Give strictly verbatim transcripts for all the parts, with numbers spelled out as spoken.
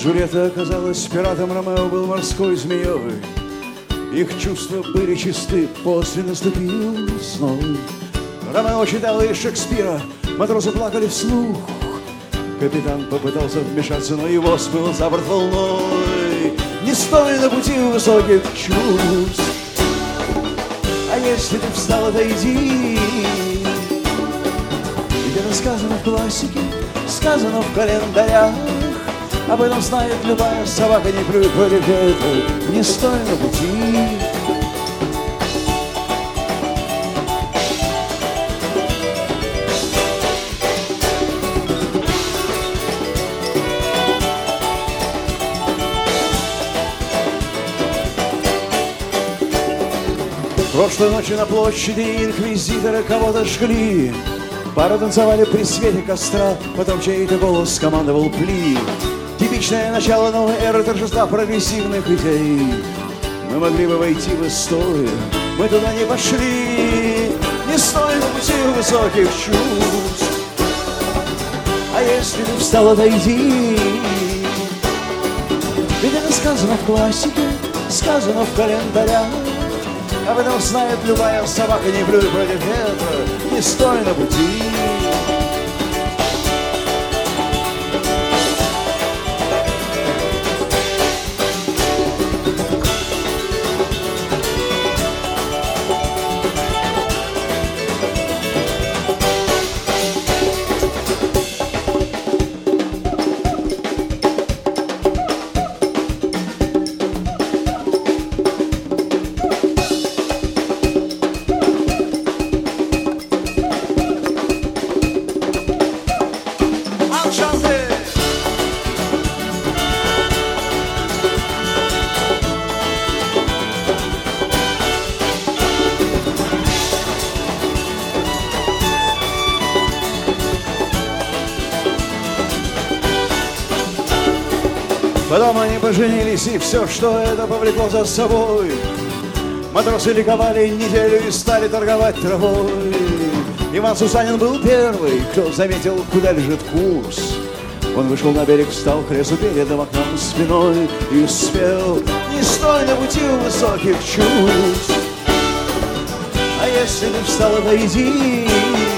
Джульетта оказалась пиратом, Ромео был морской змеей. Их чувства были чисты, после наступил зной. Ромео читал из Шекспира, матросы плакали вслух. Капитан попытался вмешаться, но его смыл за борт волной. Не стой на пути высоких чувств, а если ты встал, отойди. Ведь это сказано в классике, сказано в календарях. Об этом знает любая собака, не привыкли к этому. Не стой на пути. Прошлой ночью на площади инквизиторы кого-то жгли. Пары танцевали при свете костра, потом чей-то голос командовал пли. Типичное начало новой эры торжества прогрессивных идей. Мы могли бы войти в историю, мы туда не пошли. Не стой на пути высоких чувств, а если ты встал, отойди. Ведь это сказано в классике, сказано в календарях. Об этом знает любая собака, не плюй против ветра. Не стой на пути. Потом они поженились, и все, что это повлекло за собой. Матросы ликовали неделю и стали торговать травой. Иван Сусанин был первый, кто заметил, куда лежит курс. Он вышел на берег, встал к лесу перед окном спиной и спел: не стой на пути высоких чувств, а если ты встал, отойди.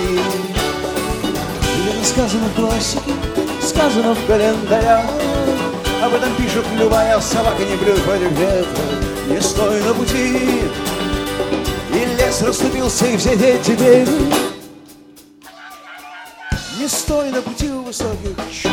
Это сказано в классике, сказано в календарях. Об этом пишет любая собака, не плюй против ветра. Не стой на пути. И лес расступился, и все дети теперь. Не стой на пути у высоких чувств.